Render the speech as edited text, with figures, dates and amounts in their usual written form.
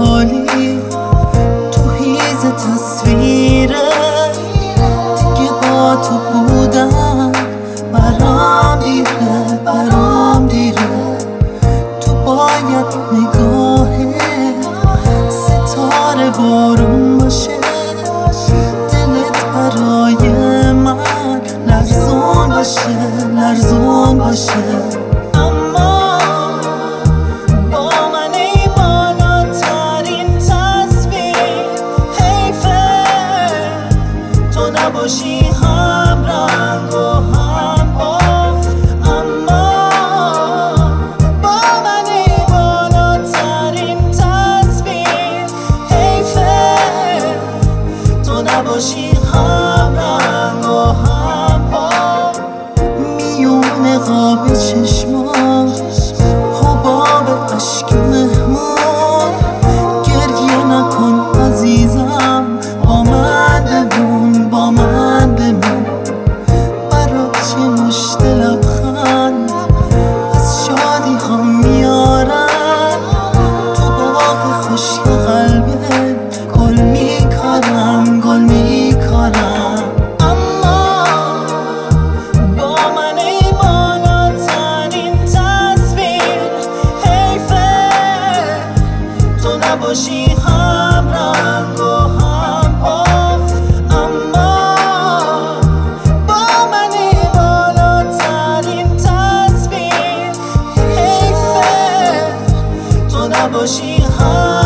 خالی تو هیز تصویره دیگه با تو بودم برام دیره تو باید نگاه ستاره بارون باشه دلت برای من لرزون باشه اما با من ای بالاترین تصویر حیفه تو نباشی هم رنگ و هم با اما با من ای بالاترین تصویر حیفه تو نباشی هم رنگ و هم با میون قاب چشمان حباب عشق مهمان گریه نکن عزیزم با من بمون برات چه مشت لبخند از شادی ها میارن تو باغ خشک قلبت گل میکارم اما با من ای بالاترین تصویر حیفه تو نباشی هم رنگ و هم پا اما با من ای بالاترین تصویر حیفه تو نباشی هم